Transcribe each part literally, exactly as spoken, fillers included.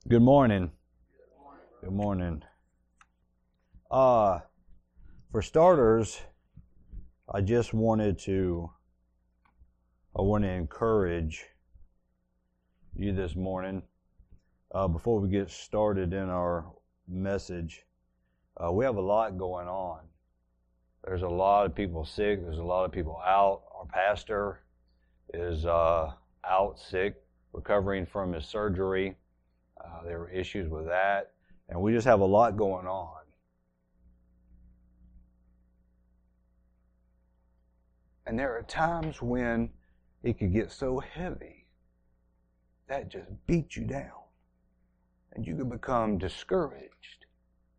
Good morning. Good morning. Uh, for starters, I just wanted to, I want to encourage you this morning, uh, before we get started in our message. Uh, we have a lot going on. There's a lot of people sick. There's a lot of people out. Our pastor is uh, out sick, recovering from his surgery. Uh, there were issues with that, and we just have a lot going on. And there are times when it could get so heavy that just beats you down, and you can become discouraged.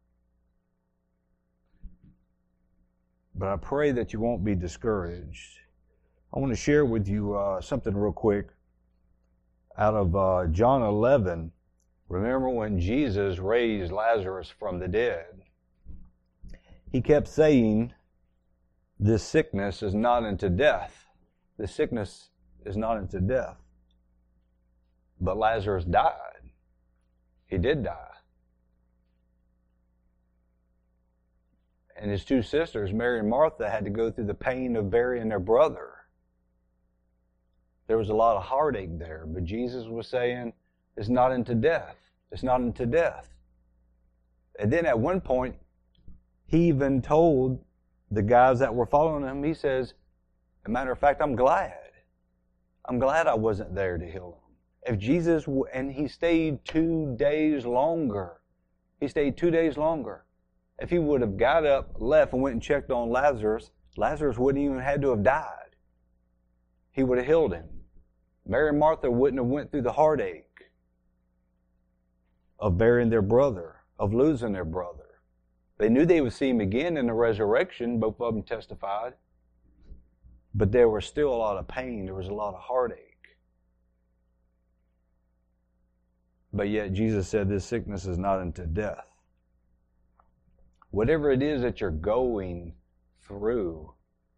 But I pray that you won't be discouraged. I want to share with you uh, something real quick out of uh, John eleven. Remember when Jesus raised Lazarus from the dead? He kept saying, this sickness is not unto death. This sickness is not unto death. But Lazarus died. He did die. And his two sisters, Mary and Martha, had to go through the pain of burying their brother. There was a lot of heartache there, but Jesus was saying, it's not unto death. It's not unto death. And then at one point, he even told the guys that were following him, he says, as a matter of fact, I'm glad. I'm glad I wasn't there to heal him. If Jesus, and he stayed two days longer. He stayed two days longer. If he would have got up, left, and went and checked on Lazarus, Lazarus wouldn't even have had to have died. He would have healed him. Mary and Martha wouldn't have went through the heartache of burying their brother, of losing their brother. They knew they would see him again in the resurrection. Both of them testified. But there was still a lot of pain. There was a lot of heartache. But yet Jesus said this sickness is not unto death. Whatever it is that you're going through,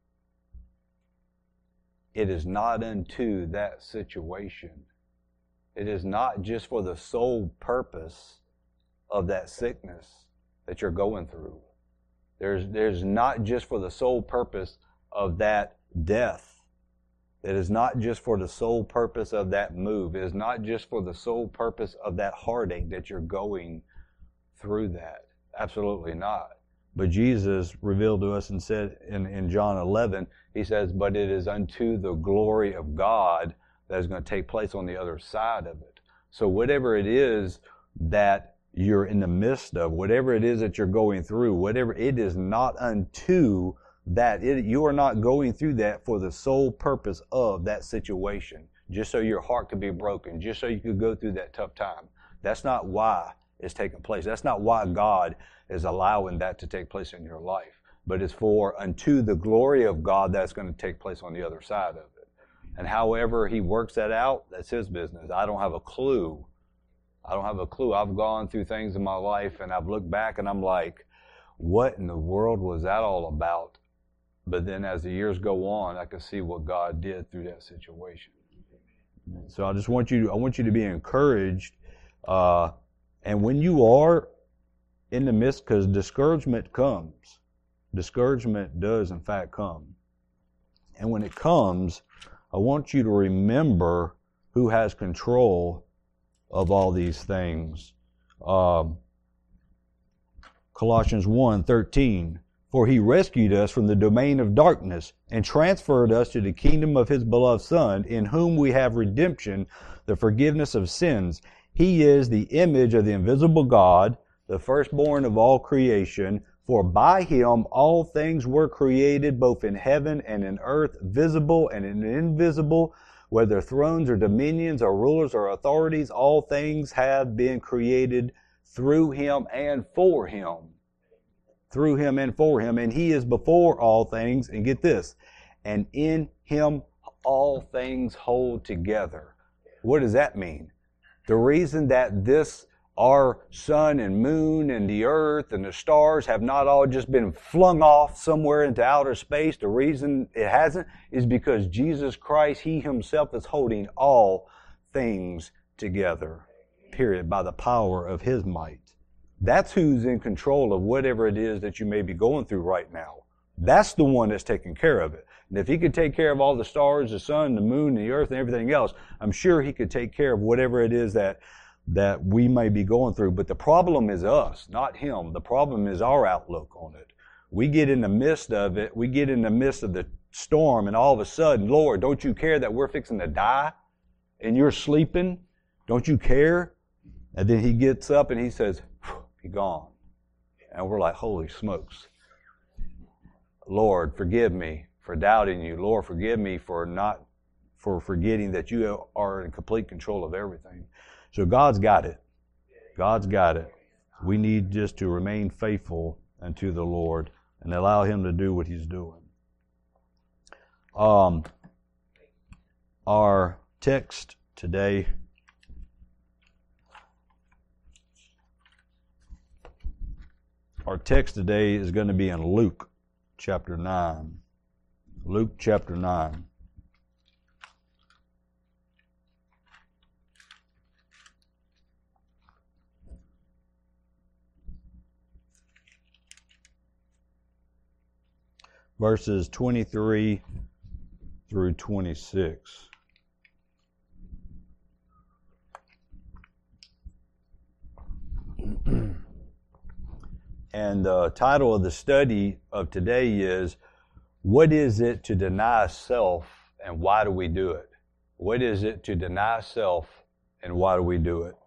it is not unto that situation. It is not just for the sole purpose of that sickness that you're going through. There's, there's not just for the sole purpose of that death. It is not just for the sole purpose of that move. It is not just for the sole purpose of that heartache that you're going through that. Absolutely not. But Jesus revealed to us and said in, in John eleven, he says, but it is unto the glory of God that is going to take place on the other side of it. So whatever it is that you're in the midst of, whatever it is that you're going through, whatever, it is not unto that. It, you are not going through that for the sole purpose of that situation, just so your heart could be broken, just so you could go through that tough time. That's not why it's taking place. That's not why God is allowing that to take place in your life. But it's for unto the glory of God that's going to take place on the other side of it. And however he works that out, that's his business. I don't have a clue. I don't have a clue. I've gone through things in my life and I've looked back and I'm like, what in the world was that all about? But then as the years go on, I can see what God did through that situation. So I just want you to, I want you to be encouraged. Uh, and when you are in the midst, because discouragement comes. Discouragement does in fact come. And when it comes, I want you to remember who has control of all these things. Um, Colossians one thirteen, for he rescued us from the domain of darkness and transferred us to the kingdom of his beloved Son, in whom we have redemption, the forgiveness of sins. He is the image of the invisible God, the firstborn of all creation. For by him all things were created, both in heaven and in earth, visible and invisible, whether thrones or dominions or rulers or authorities, all things have been created through him and for him. Through him and for him. And he is before all things. And get this, and in him all things hold together. What does that mean? The reason that this our sun and moon and the earth and the stars have not all just been flung off somewhere into outer space. The reason it hasn't is because Jesus Christ, He Himself is holding all things together. period, by the power of His might. That's who's in control of whatever it is that you may be going through right now. That's the one that's taking care of it. And if He could take care of all the stars, the sun, the moon, the earth, and everything else, I'm sure He could take care of whatever it is that, that we may be going through. But the problem is us, not Him. The problem is our outlook on it. We get in the midst of it. We get in the midst of the storm, and all of a sudden, Lord, don't you care that we're fixing to die and you're sleeping? Don't you care? And then He gets up and He says, be gone. And we're like, holy smokes. Lord, forgive me for doubting you. Lord, forgive me for not, for forgetting that you are in complete control of everything. So God's got it. God's got it. We need just to remain faithful unto the Lord and allow Him to do what He's doing. Um, our text today Our text today is going to be in Luke chapter nine. Luke chapter nine. Verses twenty-three through twenty-six. And the title of the study of today is, what is it to deny self and why do we do it? What is it to deny self and why do we do it?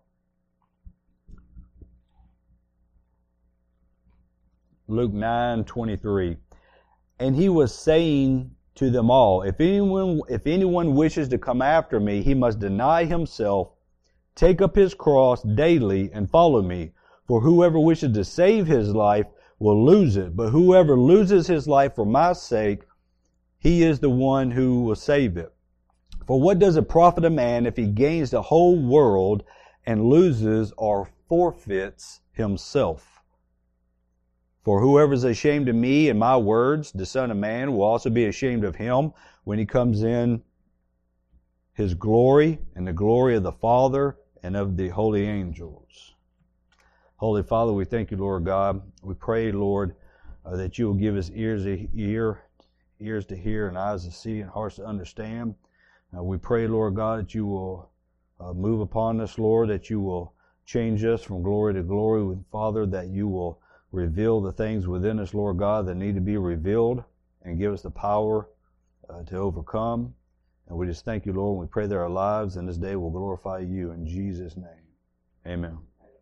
Luke nine twenty-three. And He was saying to them all, if anyone, if anyone wishes to come after me, he must deny himself, take up his cross daily and follow me. For whoever wishes to save his life will lose it. But whoever loses his life for my sake, he is the one who will save it. For what does it profit a man if he gains the whole world and loses or forfeits himself? For whoever is ashamed of me and my words, the Son of Man will also be ashamed of him when He comes in His glory and the glory of the Father and of the holy angels. Holy Father, we thank You, Lord God. We pray, Lord, uh, that You will give us ears to hear, ears to hear, and eyes to see, and hearts to understand. Uh, we pray, Lord God, that You will uh, move upon us, Lord, that You will change us from glory to glory, Father, that You will reveal the things within us, Lord God, that need to be revealed, and give us the power uh, to overcome. And we just thank You, Lord, and we pray that our lives in this day will glorify You in Jesus' name. Amen.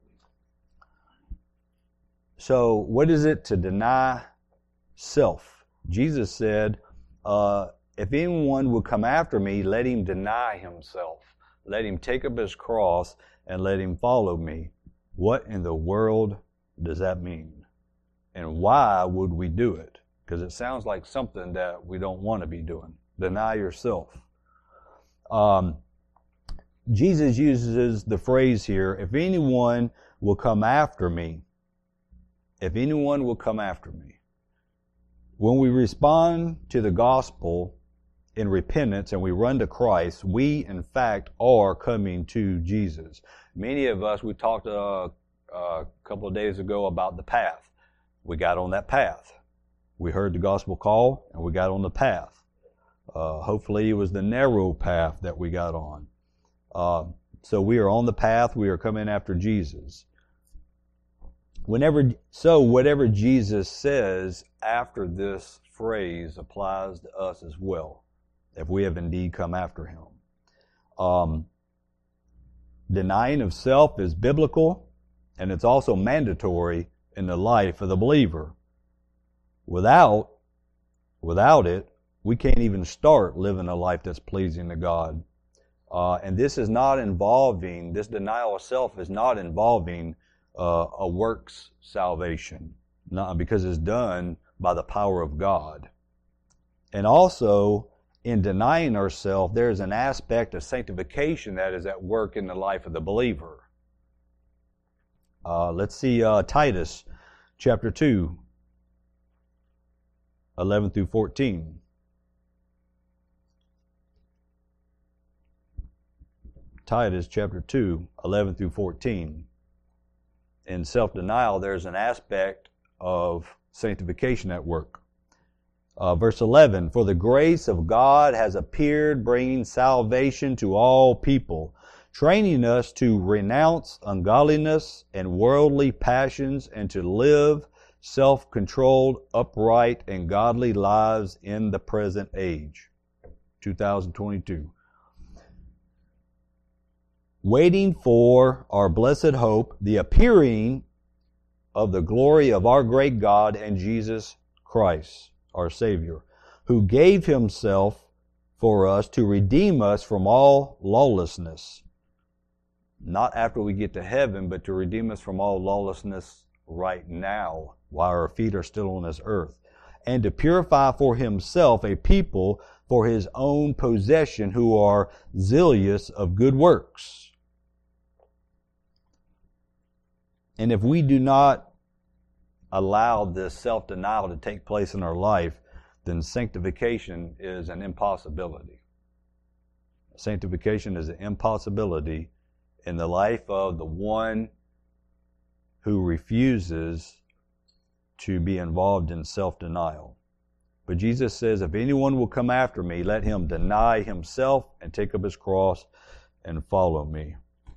So, what is it to deny self? Jesus said, uh, if anyone will come after me, let him deny himself. Let him take up his cross and let him follow me. What in the world does that mean? And why would we do it? Because it sounds like something that we don't want to be doing. Deny yourself. Um, Jesus uses the phrase here, if anyone will come after me, if anyone will come after me. When we respond to the gospel in repentance and we run to Christ, we in fact are coming to Jesus. Many of us, we talked uh, a couple of days ago about the path. We got on that path. We heard the gospel call and we got on the path. Uh, hopefully it was the narrow path that we got on. Uh, so we are on the path. We are coming after Jesus. Whenever, so whatever Jesus says after this phrase applies to us as well, if we have indeed come after Him. Um, denying of self is biblical, and it's also mandatory in the life of the believer. Without, without it, we can't even start living a life that's pleasing to God. Uh, and this is not involving, this denial of self is not involving Uh, a works salvation, not because it's done by the power of God. And also, in denying ourselves, there's an aspect of sanctification that is at work in the life of the believer. Uh, let's see uh, Titus chapter two, eleven through fourteen. Titus chapter two, eleven through fourteen. In self-denial, there's an aspect of sanctification at work. Uh, verse eleven, for the grace of God has appeared, bringing salvation to all people, training us to renounce ungodliness and worldly passions and to live self-controlled, upright, and godly lives in the present age. two thousand twenty-two. Waiting for our blessed hope, the appearing of the glory of our great God and Jesus Christ, our Savior, who gave Himself for us to redeem us from all lawlessness. Not after we get to heaven, but to redeem us from all lawlessness right now, while our feet are still on this earth, and to purify for Himself a people for His own possession who are zealous of good works. And if we do not allow this self-denial to take place in our life, then sanctification is an impossibility. Sanctification is an impossibility in the life of the one who refuses to be involved in self-denial. But Jesus says, if anyone will come after me, let him deny himself and take up his cross and follow me.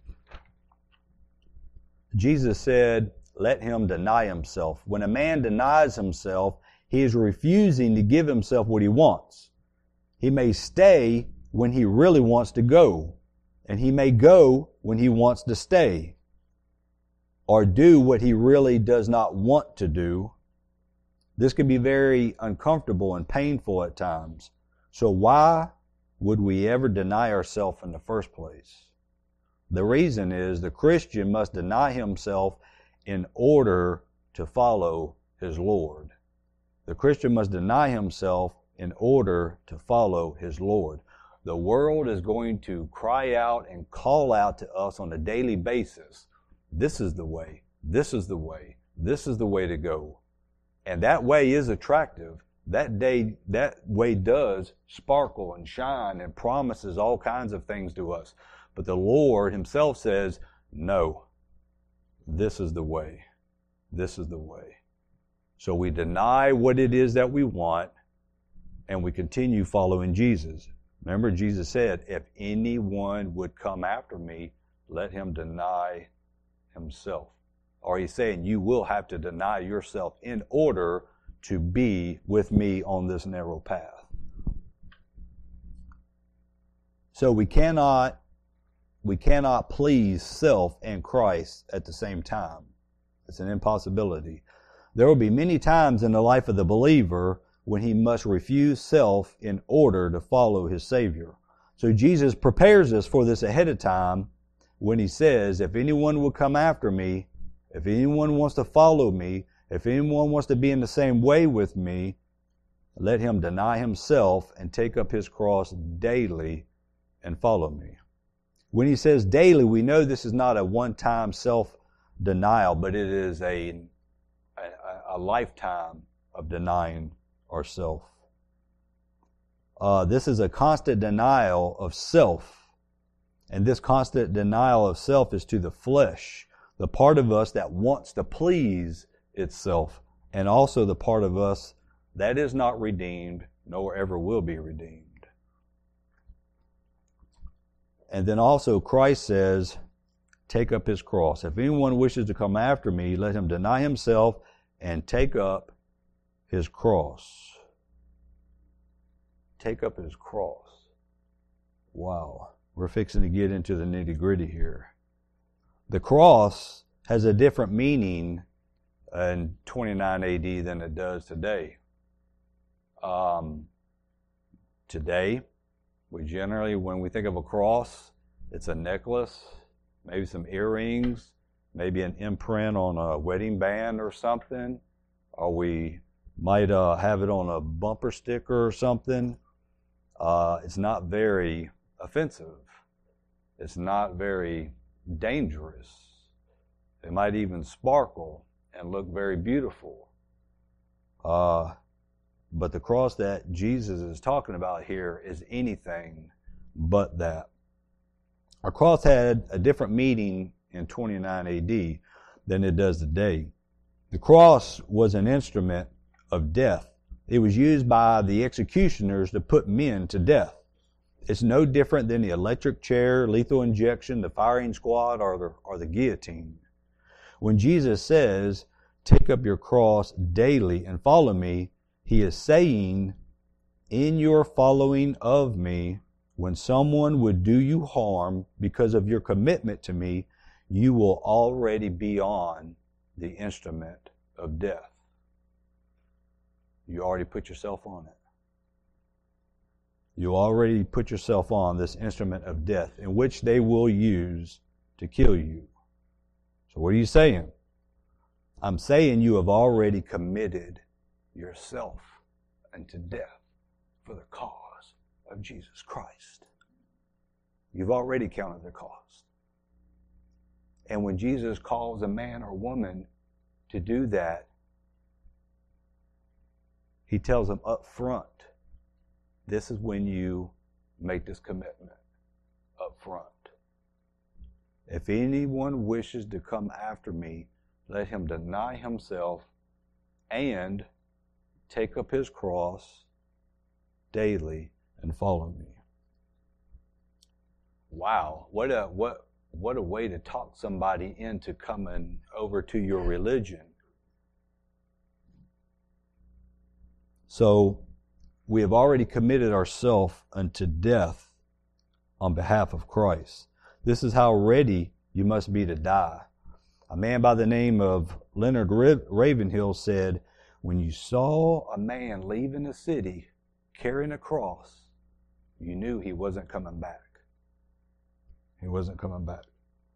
Jesus said, let him deny himself. When a man denies himself, he is refusing to give himself what he wants. He may stay when he really wants to go, and he may go when he wants to stay, or do what he really does not want to do. This can be very uncomfortable and painful at times. So why would we ever deny ourselves in the first place? The reason is the Christian must deny himself in order to follow his Lord. The Christian must deny himself in order to follow his Lord. The world is going to cry out and call out to us on a daily basis. This is the way. This is the way. This is the way to go. And that way is attractive. That day, that way does sparkle and shine and promises all kinds of things to us. But the Lord Himself says, no, this is the way. This is the way. So we deny what it is that we want, and we continue following Jesus. Remember, Jesus said, if anyone would come after me, let him deny himself. Or He's saying, you will have to deny yourself in order to be with me on this narrow path. So we cannot We cannot please self and Christ at the same time. It's an impossibility. There will be many times in the life of the believer when he must refuse self in order to follow his Savior. So Jesus prepares us for this ahead of time when He says, if anyone will come after me, if anyone wants to follow me, if anyone wants to be in the same way with me, let him deny himself and take up his cross daily and follow me. When He says daily, we know this is not a one-time self-denial, but it is a, a, a lifetime of denying ourselves. Uh, this is a constant denial of self. And this constant denial of self is to the flesh, the part of us that wants to please itself, and also the part of us that is not redeemed, nor ever will be redeemed. And then also Christ says, take up His cross. If anyone wishes to come after me, let him deny himself and take up his cross. Take up his cross. Wow. We're fixing to get into the nitty-gritty here. The cross has a different meaning in twenty-nine A D than it does today. Um, today, we generally, when we think of a cross, it's a necklace, maybe some earrings, maybe an imprint on a wedding band or something, or we might uh, have it on a bumper sticker or something. Uh, it's not very offensive. It's not very dangerous. It might even sparkle and look very beautiful. Uh, but the cross that Jesus is talking about here is anything but that. Our cross had a different meaning in twenty-nine A D than it does today. The cross was an instrument of death. It was used by the executioners to put men to death. It's no different than the electric chair, lethal injection, the firing squad, or the, or the guillotine. When Jesus says, take up your cross daily and follow me, he is saying, in your following of me, when someone would do you harm because of your commitment to me, you will already be on the instrument of death. You already put yourself on it. You already put yourself on this instrument of death in which they will use to kill you. So what are you saying? I'm saying you have already committed yourself unto death for the cause of Jesus Christ. You've already counted the cost. And when Jesus calls a man or woman to do that, he tells them up front, this is when you make this commitment up front. If anyone wishes to come after me, let him deny himself and take up his cross daily and follow me. Wow, what a what what a way to talk somebody into coming over to your religion. So we have already committed ourselves unto death on behalf of Christ. This is how ready you must be to die. A man by the name of Leonard Ravenhill said, when you saw a man leaving the city carrying a cross, you knew he wasn't coming back. He wasn't coming back.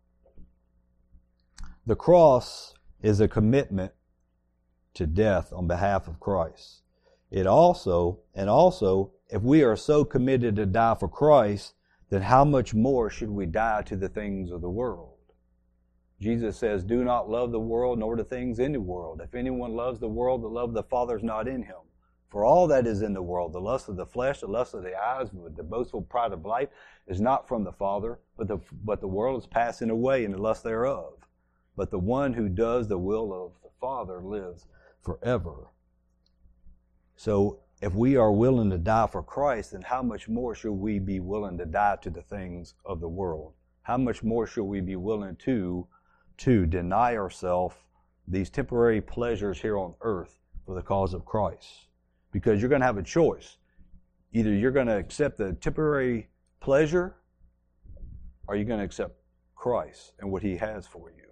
The cross is a commitment to death on behalf of Christ. It also, and also, if we are so committed to die for Christ, then how much more should we die to the things of the world? Jesus says, do not love the world nor the things in the world. If anyone loves the world, the love of the Father is not in him. For all that is in the world, the lust of the flesh, the lust of the eyes, the boastful pride of life, is not from the Father, but the, but the world is passing away and the lust thereof. But the one who does the will of the Father lives forever. So if we are willing to die for Christ, then how much more should we be willing to die to the things of the world? How much more should we be willing to, to deny ourselves these temporary pleasures here on earth for the cause of Christ? Because you're going to have a choice. Either you're going to accept the temporary pleasure, or you're going to accept Christ and what He has for you.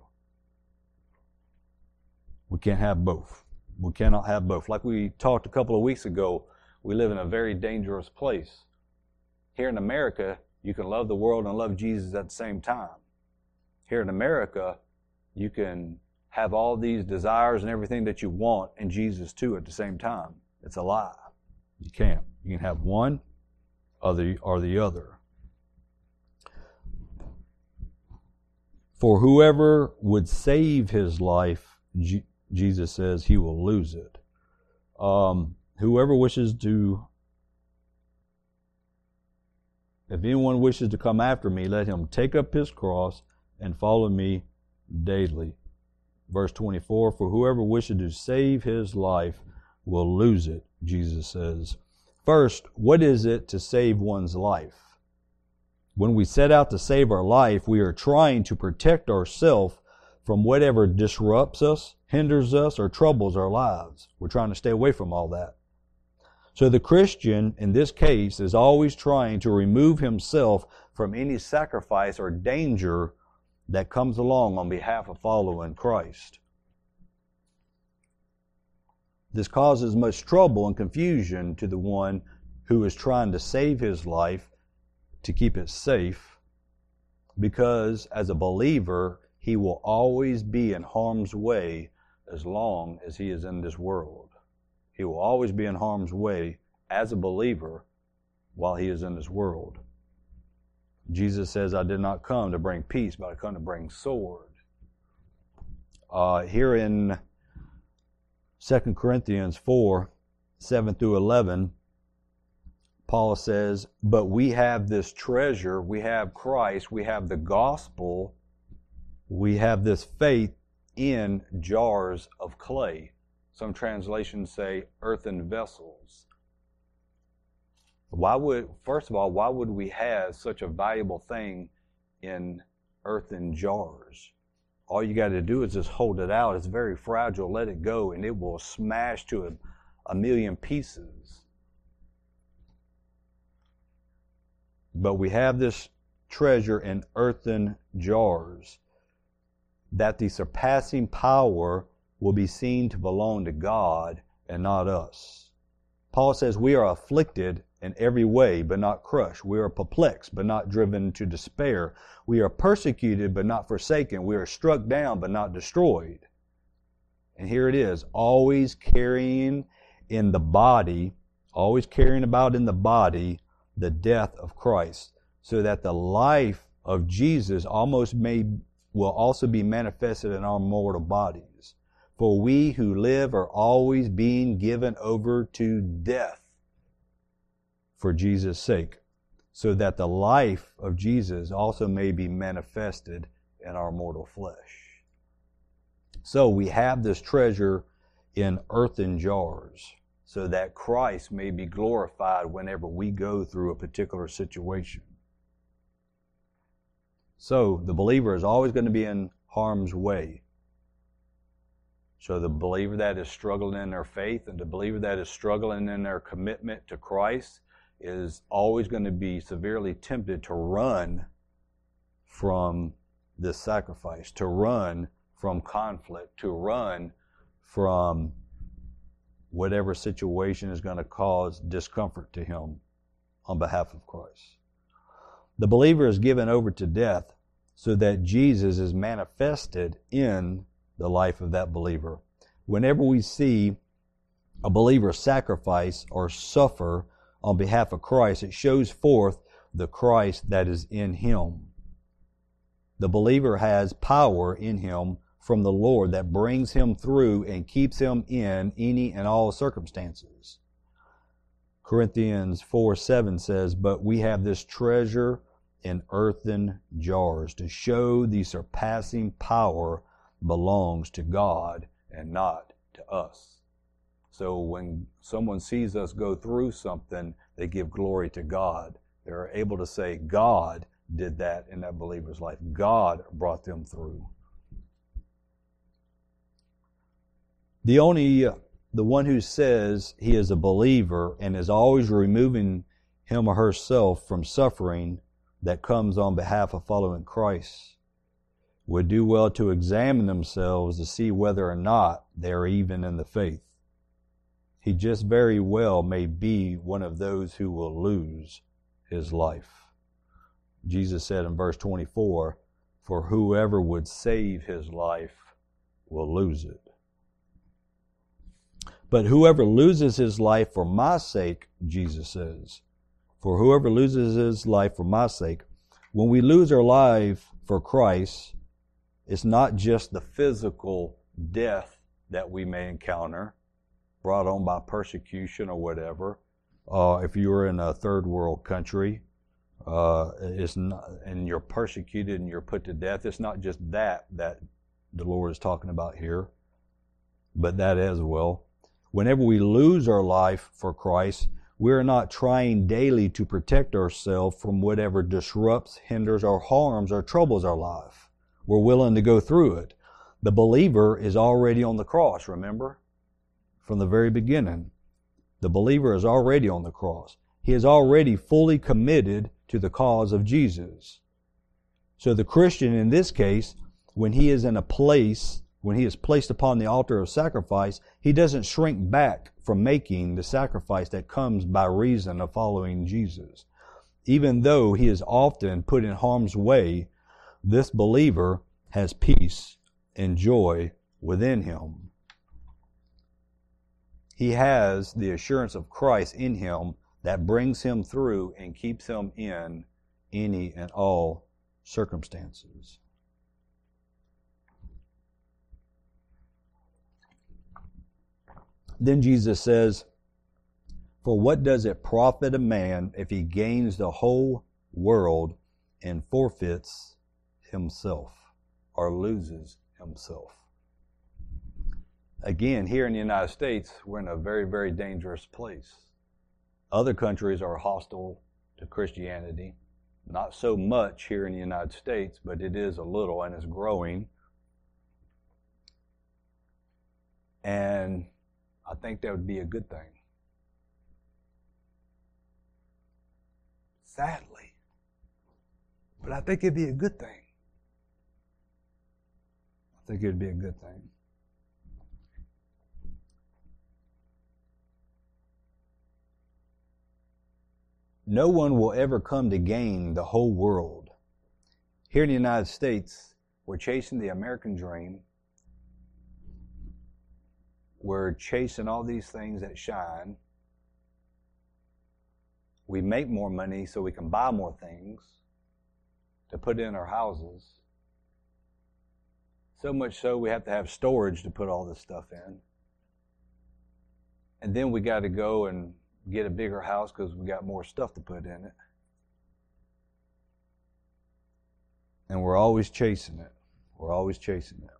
We can't have both. We cannot have both. Like we talked a couple of weeks ago, we live in a very dangerous place. Here in America, you can love the world and love Jesus at the same time. Here in America, you can have all these desires and everything that you want and Jesus too at the same time. It's a lie. You can't. You can have one or the, or the other. For whoever would save his life, G- Jesus says he will lose it. Um, whoever wishes to, if anyone wishes to come after me, let him take up his cross and follow me daily. Verse twenty-four, for whoever wishes to save his life will lose it, Jesus says. First, what is it to save one's life? When we set out to save our life, we are trying to protect ourselves from whatever disrupts us, hinders us, or troubles our lives. We're trying to stay away from all that. So the Christian, in this case, is always trying to remove himself from any sacrifice or danger that comes along on behalf of following Christ. This causes much trouble and confusion to the one who is trying to save his life to keep it safe, because as a believer, he will always be in harm's way as long as he is in this world. He will always be in harm's way as a believer while he is in this world. Jesus says, I did not come to bring peace, but I come to bring sword. Uh, here in Second Corinthians four, seven through eleven, Paul says, but we have this treasure, we have Christ, we have the gospel, we have this faith in jars of clay. Some translations say earthen vessels. Why would, first of all, why would we have such a valuable thing in earthen jars? All you got to do is just hold it out. It's very fragile. Let it go, and it will smash to a, a million pieces. But we have this treasure in earthen jars, that the surpassing power will be seen to belong to God and not us. Paul says we are afflicted in every way, but not crushed. We are perplexed, but not driven to despair. We are persecuted, but not forsaken. We are struck down, but not destroyed. And here it is, always carrying in the body, always carrying about in the body the death of Christ, so that the life of Jesus almost may will also be manifested in our mortal bodies. For we who live are always being given over to death for Jesus' sake, so that the life of Jesus also may be manifested in our mortal flesh. So we have this treasure in earthen jars, so that Christ may be glorified whenever we go through a particular situation. So the believer is always going to be in harm's way. So the believer that is struggling in their faith and the believer that is struggling in their commitment to Christ is always going to be severely tempted to run from this sacrifice, to run from conflict, to run from whatever situation is going to cause discomfort to him on behalf of Christ. The believer is given over to death so that Jesus is manifested in the life of that believer. Whenever we see a believer sacrifice or suffer on behalf of Christ, it shows forth the Christ that is in him. The believer has power in him from the Lord that brings him through and keeps him in any and all circumstances. Corinthians four seven says, but we have this treasure in earthen jars to show the surpassing power belongs to God and not to us. So when someone sees us go through something, they give glory to God. They're able to say, God did that in that believer's life. God brought them through. The only, the one who says he is a believer and is always removing him or herself from suffering that comes on behalf of following Christ would do well to examine themselves to see whether or not they are even in the faith. He just very well may be one of those who will lose his life. Jesus said in verse twenty-four, for whoever would save his life will lose it. But whoever loses his life for my sake, Jesus says, for whoever loses his life for my sake, when we lose our life for Christ, it's not just the physical death that we may encounter, brought on by persecution or whatever. Uh, if you were in a third world country, uh, it's not, and you're persecuted and you're put to death, it's not just that that the Lord is talking about here, but that as well. Whenever we lose our life for Christ, we're not trying daily to protect ourselves from whatever disrupts, hinders, or harms or troubles our life. We're willing to go through it. The believer is already on the cross, remember? From the very beginning. The believer is already on the cross. He is already fully committed to the cause of Jesus. So the Christian in this case, when he is in a place, when he is placed upon the altar of sacrifice, he doesn't shrink back from making the sacrifice that comes by reason of following Jesus. Even though he is often put in harm's way, this believer has peace and joy within him. He has the assurance of Christ in him that brings him through and keeps him in any and all circumstances. Then Jesus says, For what does it profit a man if he gains the whole world and forfeits himself or loses himself? Again, here in the United States, we're in a very, very dangerous place. Other countries are hostile to Christianity. Not so much here in the United States, but it is a little and it's growing. And I think that would be a good thing. Sadly. But I think it'd be a good thing. I think it'd be a good thing. No one will ever come to gain the whole world. Here in the United States, we're chasing the American dream. We're chasing all these things that shine. We make more money so we can buy more things to put in our houses. So much so we have to have storage to put all this stuff in. And then we got to go and get a bigger house because we got more stuff to put in it. And we're always chasing it. We're always chasing it.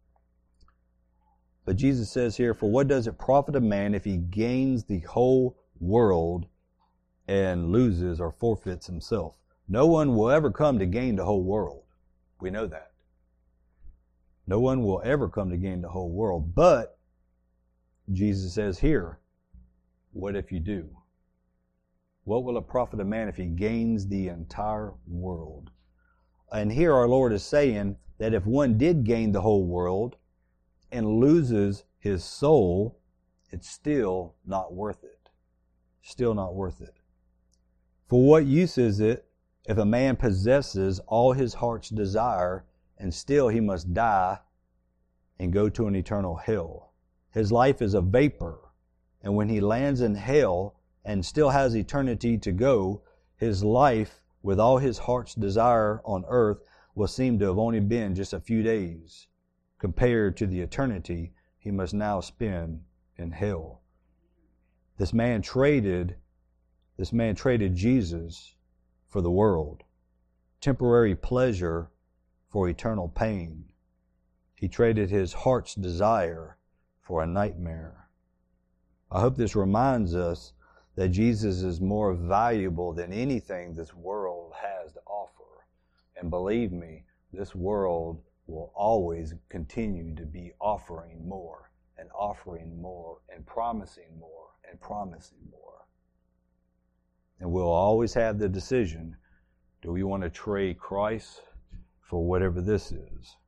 But Jesus says here, for what does it profit a man if he gains the whole world and loses or forfeits himself? No one will ever come to gain the whole world. We know that. No one will ever come to gain the whole world. But Jesus says here, what if you do? What will it profit a man if he gains the entire world? And here our Lord is saying that if one did gain the whole world and loses his soul, it's still not worth it. Still not worth it. For what use is it if a man possesses all his heart's desire and still he must die and go to an eternal hell? His life is a vapor. And when he lands in hell and still has eternity to go, his life with all his heart's desire on earth will seem to have only been just a few days compared to the eternity he must now spend in hell. This man traded, this man traded Jesus for the world, temporary pleasure for eternal pain. He traded his heart's desire for a nightmare. I hope this reminds us that Jesus is more valuable than anything this world has to offer. And believe me, this world will always continue to be offering more and offering more and promising more and promising more. And we'll always have the decision, do we want to trade Christ for whatever this is?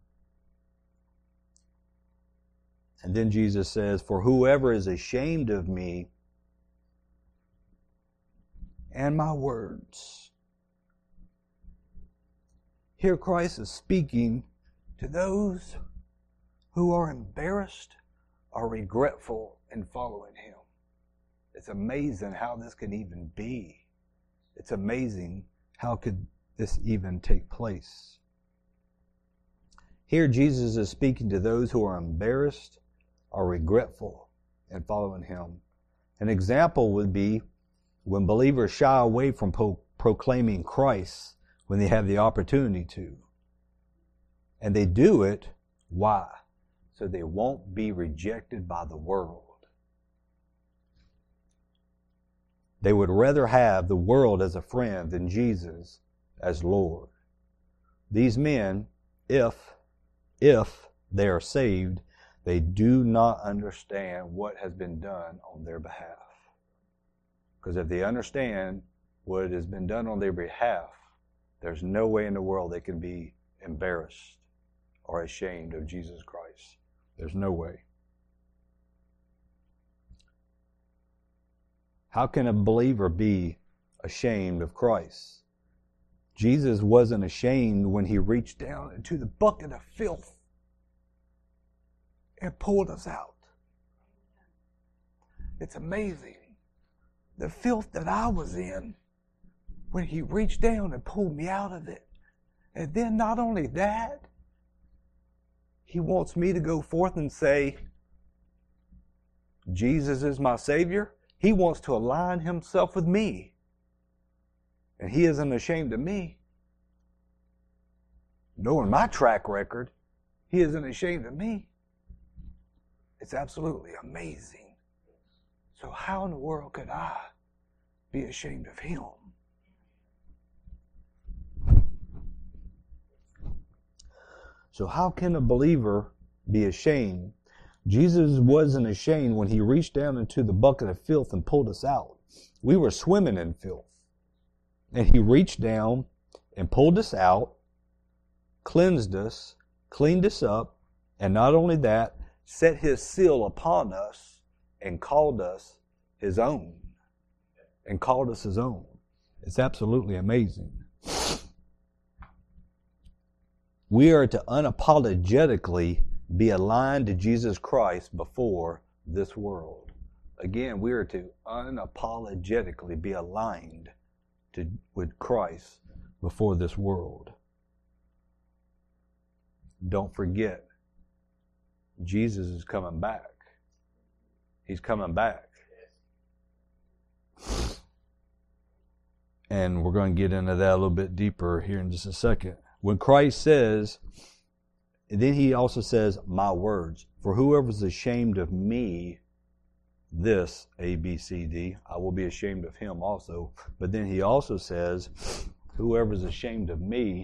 And then Jesus says, for whoever is ashamed of me and my words. Here Christ is speaking to those who are embarrassed or regretful in following Him. It's amazing how this can even be. It's amazing how could this even take place. Here Jesus is speaking to those who are embarrassed are regretful in following Him. An example would be when believers shy away from pro- proclaiming Christ when they have the opportunity to. And they do it, why? So they won't be rejected by the world. They would rather have the world as a friend than Jesus as Lord. These men, if, if they are saved, they do not understand what has been done on their behalf. Because if they understand what has been done on their behalf, there's no way in the world they can be embarrassed or ashamed of Jesus Christ. There's no way. How can a believer be ashamed of Christ? Jesus wasn't ashamed when He reached down into the bucket of filth and pulled us out. It's amazing. The filth that I was in, when He reached down and pulled me out of it. And then not only that, He wants me to go forth and say, Jesus is my Savior. He wants to align himself with me. And he isn't ashamed of me. Knowing my track record, he isn't ashamed of me. It's absolutely amazing. So how in the world could I be ashamed of him? So how can a believer be ashamed? Jesus wasn't ashamed when he reached down into the bucket of filth and pulled us out. We were swimming in filth. And he reached down and pulled us out, cleansed us, cleaned us up, and not only that, set his seal upon us and called us his own. And called us his own. It's absolutely amazing. We are to unapologetically be aligned to Jesus Christ before this world. Again, we are to unapologetically be aligned to, with Christ before this world. Don't forget, Jesus is coming back. He's coming back. And we're going to get into that a little bit deeper here in just a second. When Christ says, and then he also says, my words. For whoever is ashamed of me, this, A, B, C, D, I will be ashamed of him also. But then he also says, whoever is ashamed of me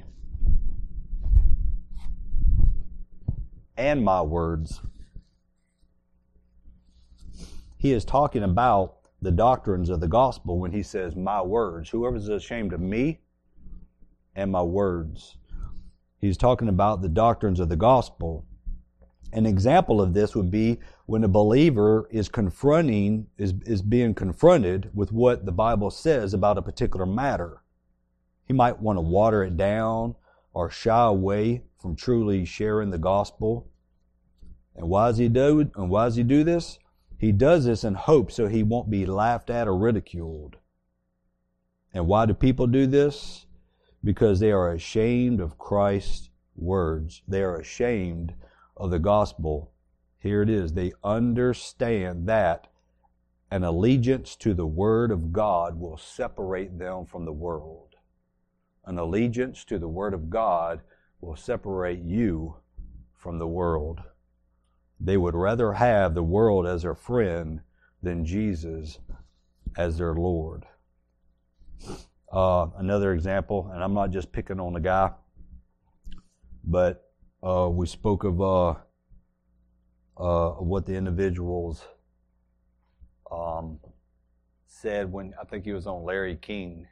and my words. He is talking about the doctrines of the gospel when he says, my words. Whoever is ashamed of me and my words. He's talking about the doctrines of the gospel. An example of this would be when a believer is confronting, is, is being confronted with what the Bible says about a particular matter. He might want to water it down or shy away from truly sharing the gospel. And why does he do it? And why does he do this? He does this in hope so he won't be laughed at or ridiculed. And why do people do this? Because they are ashamed of Christ's words. They are ashamed of the gospel. Here it is. They understand that an allegiance to the Word of God will separate them from the world. An allegiance to the Word of God will separate you from the world. They would rather have the world as their friend than Jesus as their Lord. Uh, another example, and I'm not just picking on the guy, but uh, we spoke of uh, uh, what the individuals um, said when, I think he was on Larry King,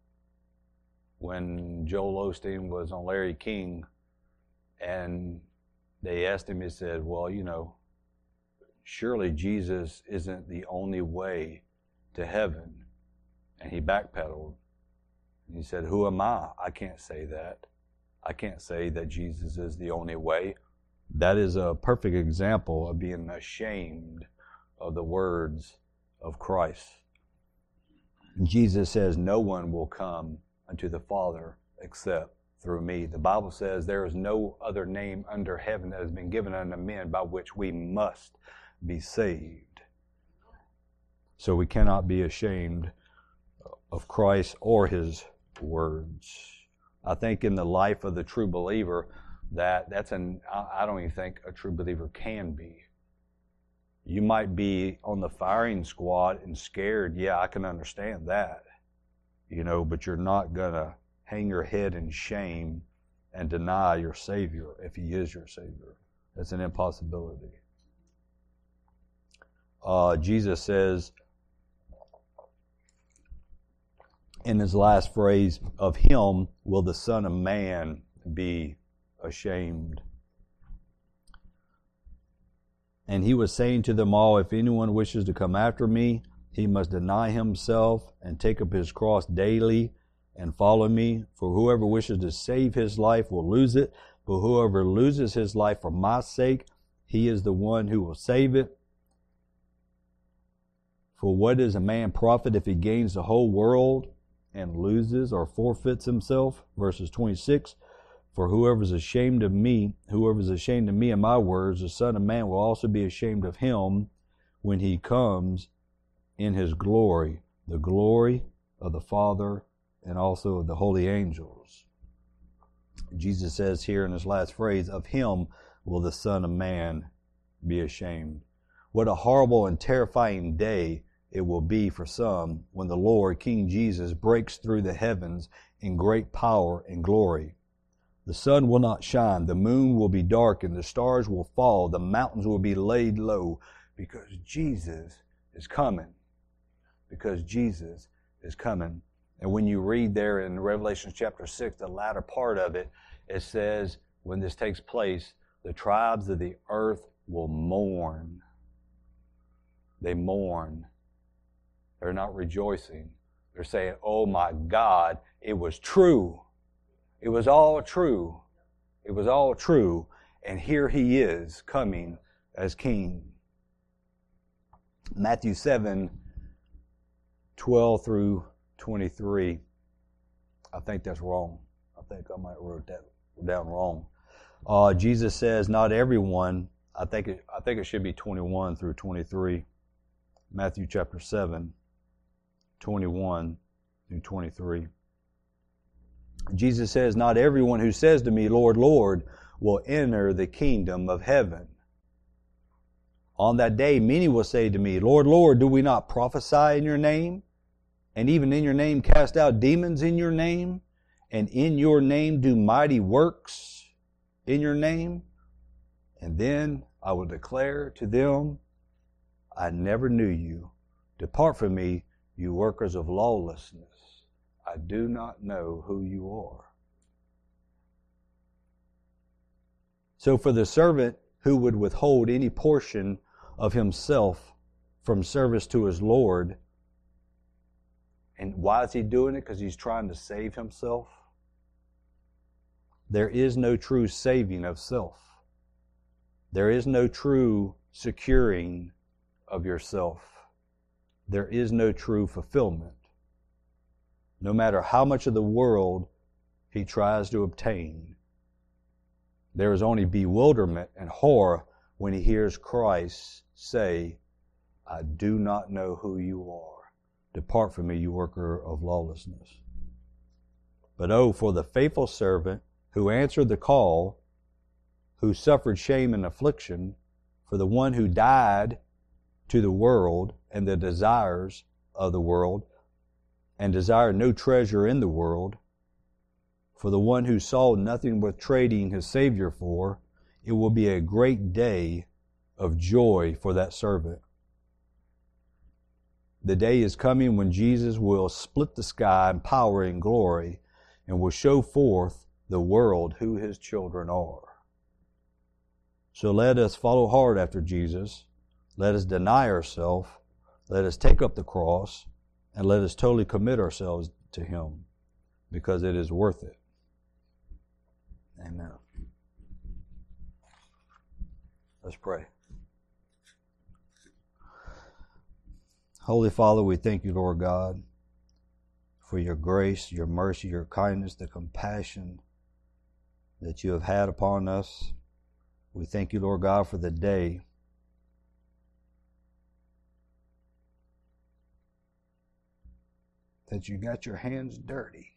when Joel Osteen was on Larry King, and they asked him, he said, well, you know, surely Jesus isn't the only way to heaven. And he backpedaled. He said, who am I? I can't say that. I can't say that Jesus is the only way. That is a perfect example of being ashamed of the words of Christ. Jesus says, no one will come unto the Father except through me. The Bible says there is no other name under heaven that has been given unto men by which we must be saved. So we cannot be ashamed of Christ or his words. I think in the life of the true believer, that that's an I don't even think a true believer can be. You might be on the firing squad and scared. Yeah, I can understand that. You know, but you're not gonna hang your head in shame and deny your Savior if he is your Savior. That's an impossibility. Uh, Jesus says in his last phrase, of him will the Son of Man be ashamed. And he was saying to them all, if anyone wishes to come after me, he must deny himself and take up his cross daily and follow me. For whoever wishes to save his life will lose it, but whoever loses his life for my sake, he is the one who will save it. For what is a man profit if he gains the whole world and loses or forfeits himself? Verses twenty-six, for whoever is ashamed of me, whoever is ashamed of me and my words, the Son of Man will also be ashamed of him when he comes in his glory, the glory of the Father and also of the holy angels. Jesus says here in his last phrase, of him will the Son of Man be ashamed. What a horrible and terrifying day it will be for some when the Lord, King Jesus, breaks through the heavens in great power and glory. The sun will not shine, the moon will be darkened, the stars will fall, the mountains will be laid low, because Jesus is coming. Because Jesus is coming. And when you read there in Revelation chapter six, the latter part of it, it says, when this takes place, the tribes of the earth will mourn. They mourn. They're not rejoicing. They're saying, oh my God, it was true. It was all true. It was all true. And here he is coming as king. Matthew seven, twelve through twenty-three. I think that's wrong. I think I might have wrote that down wrong. Uh, Jesus says, not everyone, I think it, I think it should be twenty-one through twenty-three. Matthew chapter seven, twenty-one through twenty-three. Jesus says, not everyone who says to me, Lord, Lord, will enter the kingdom of heaven. On that day, many will say to me, Lord, Lord, do we not prophesy in your name? And even in your name cast out demons in your name? And in your name do mighty works in your name? And then I will declare to them, I never knew you. Depart from me, you workers of lawlessness. I do not know who you are. So for the servant who would withhold any portion of himself from service to his Lord, and why is he doing it? Because he's trying to save himself. There is no true saving of self. There is no true securing of yourself. There is no true fulfillment. No matter how much of the world he tries to obtain, there is only bewilderment and horror when he hears Christ say, I do not know who you are. Depart from me, you worker of lawlessness. But oh, for the faithful servant who answered the call, who suffered shame and affliction, for the one who died to the world and the desires of the world, and desired no treasure in the world, for the one who saw nothing worth trading his Savior for, it will be a great day of joy for that servant. The day is coming when Jesus will split the sky in power and glory and will show forth the world who his children are. So let us follow hard after Jesus. Let us deny ourselves. Let us take up the cross. And let us totally commit ourselves to him, because it is worth it. Amen. Let's pray. Holy Father, we thank you, Lord God, for your grace, your mercy, your kindness, the compassion that you have had upon us. We thank you, Lord God, for the day that you got your hands dirty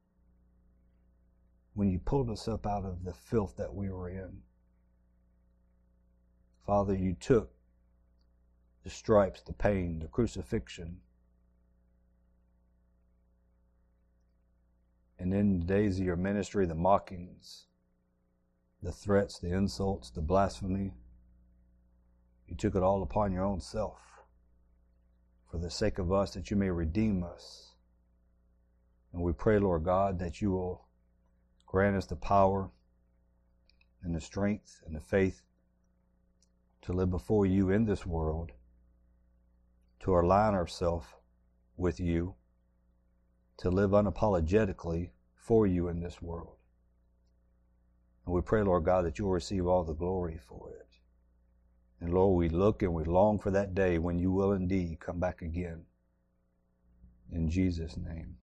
when you pulled us up out of the filth that we were in. Father, you took the stripes, the pain, the crucifixion, and in the days of your ministry, the mockings, the threats, the insults, the blasphemy, you took it all upon your own self for the sake of us, that you may redeem us. And we pray, Lord God, that you will grant us the power and the strength and the faith to live before you in this world, to align ourselves with you, to live unapologetically for you in this world. And we pray, Lord God, that you will receive all the glory for it. And Lord, we look and we long for that day when you will indeed come back again. In Jesus' name.